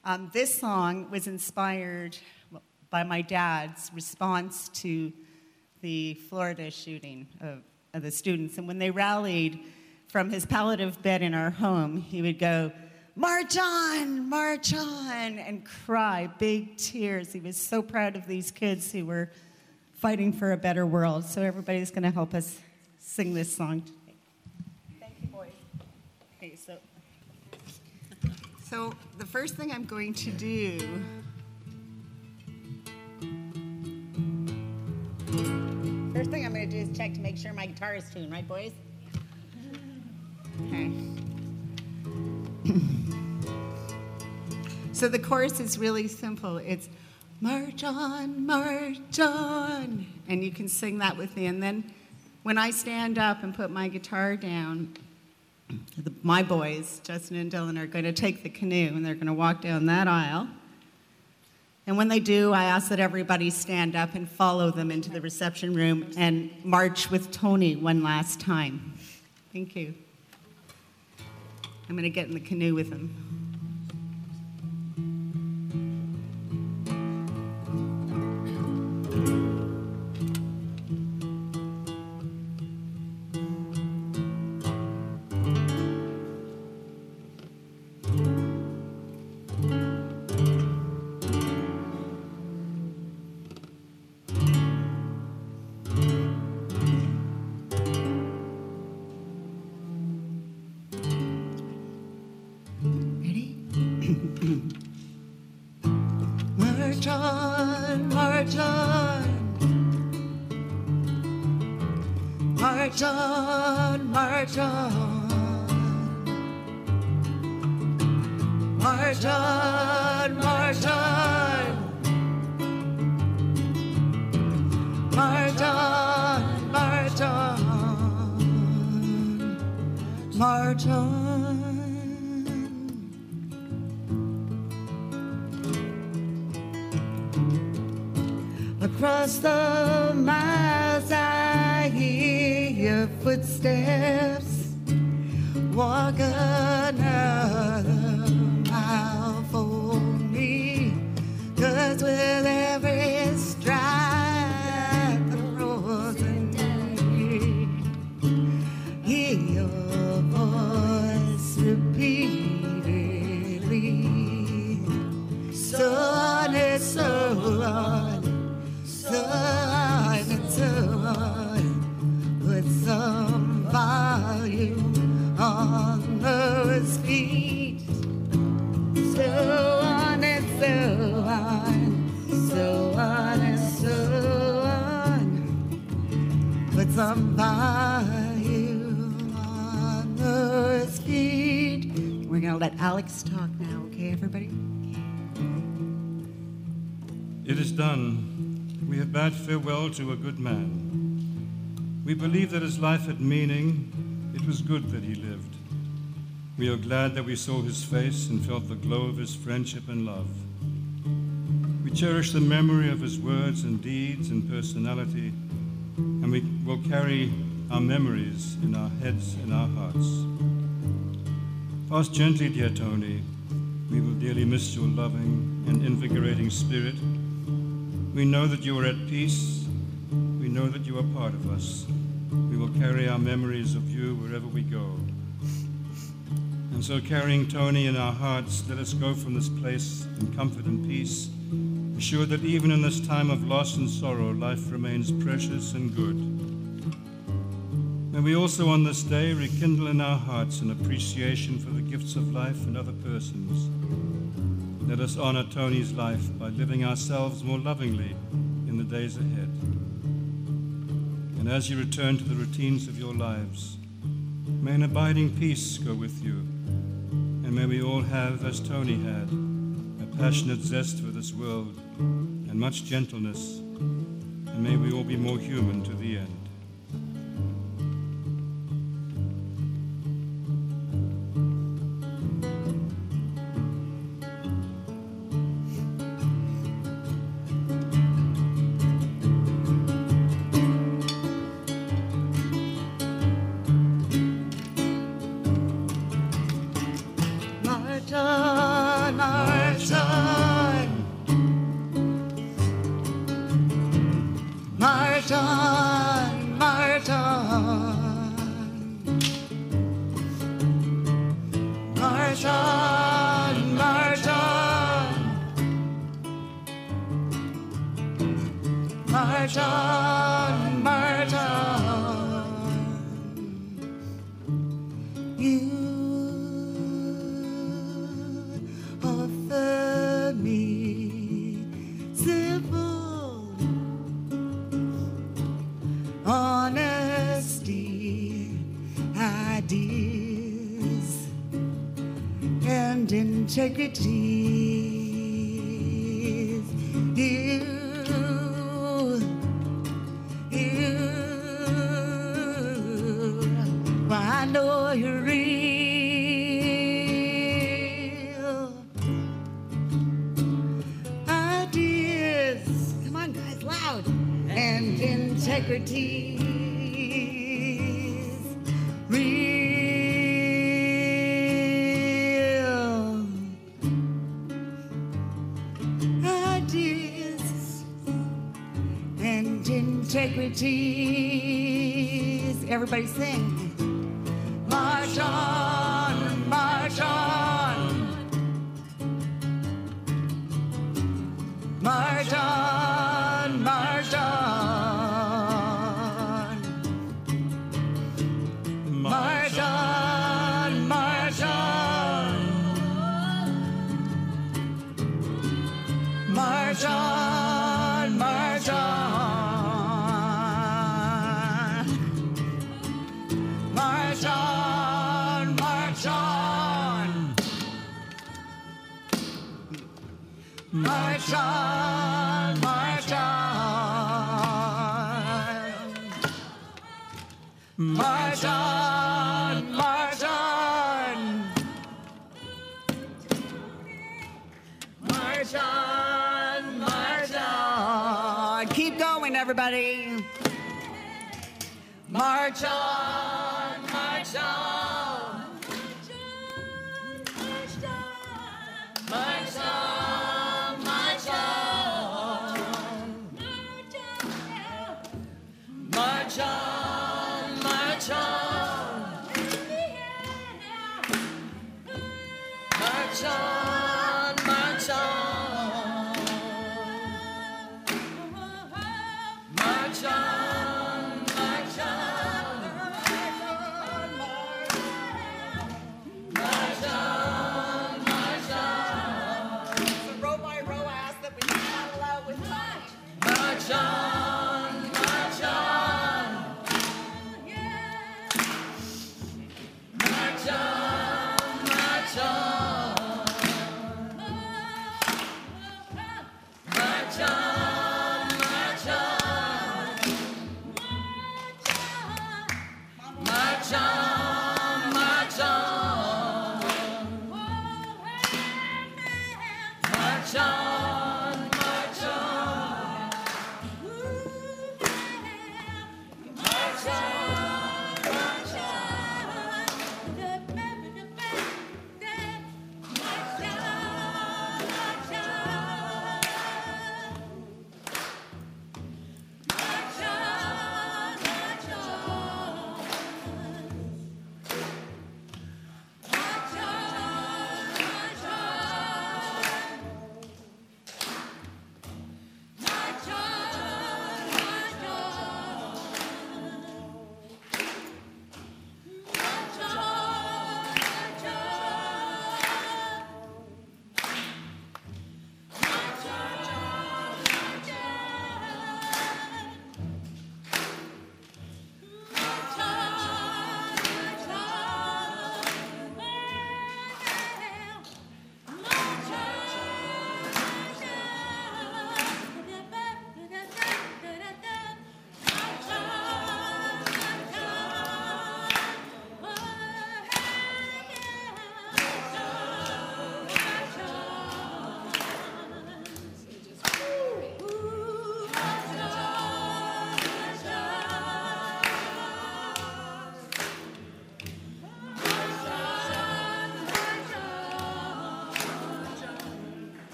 This song was inspired by my dad's response to the Florida shooting of the students. And when they rallied from his palliative bed in our home, he would go, march on, and cry big tears. He was so proud of these kids who were fighting for a better world. So everybody's going to help us sing this song today. Thank you, boys. Okay, so the first thing I'm going to do is check to make sure my guitar is tuned, right, boys? Okay. So the chorus is really simple. It's march on, and you can sing that with me. And then when I stand up and put my guitar down, my boys, Justin and Dylan, are going to take the canoe and they're going to walk down that aisle. And when they do, I ask that everybody stand up and follow them into the reception room and march with Tony one last time. Thank you. I'm going to get in the canoe with him. March on, march on. March on, march on. March on, march on. March on, march on. March on. Across the miles I hear your footsteps. Walk another mile for me, 'cause with every stride the frozen day, hear your voice repeatedly. So on and so on. Put some volume on those feet. So on and so on, so on and so on. Put some volume on those feet. We're going to let Alex talk now, okay, everybody? It is done. We have bade farewell to a good man. We believe that his life had meaning. It was good that he lived. We are glad that we saw his face and felt the glow of his friendship and love. We cherish the memory of his words and deeds and personality, and we will carry our memories in our heads and our hearts. Pass gently, dear Tony. We will dearly miss your loving and invigorating spirit. We know that you are at peace. We know that you are part of us. We will carry our memories of you wherever we go. And so, carrying Tony in our hearts, let us go from this place in comfort and peace, assured that even in this time of loss and sorrow, life remains precious and good. May we also on this day rekindle in our hearts an appreciation for the gifts of life and other persons. Let us honor Tony's life by living ourselves more lovingly in the days ahead. And as you return to the routines of your lives, may an abiding peace go with you, and may we all have, as Tony had, a passionate zest for this world and much gentleness, and may we all be more human to the end. March on, march on. March on, march on. March on, march on. March on, march on. You offer me simple honesty, ideas, and integrity. I know you're real. Ideas, come on guys, loud. And integrity is real. Ideas and integrities. Everybody sing. March on, march on. March on, march on. March on, march on. March on, march on. March on, march on. March on, march on. March on, march on. March on, march on. Keep going, everybody. March on, march on. March on, march on. March on, march on. March on, march on. March on, march on. March on, march on. So row by row, I ask that we battle out with march. March on, march on. March on, march on. March on, march on. March on, march on. March on, march on. March on, march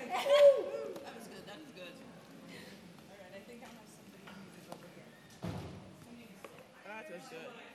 That was good. That was good. All right, I think I have somebody who's over here. That was good.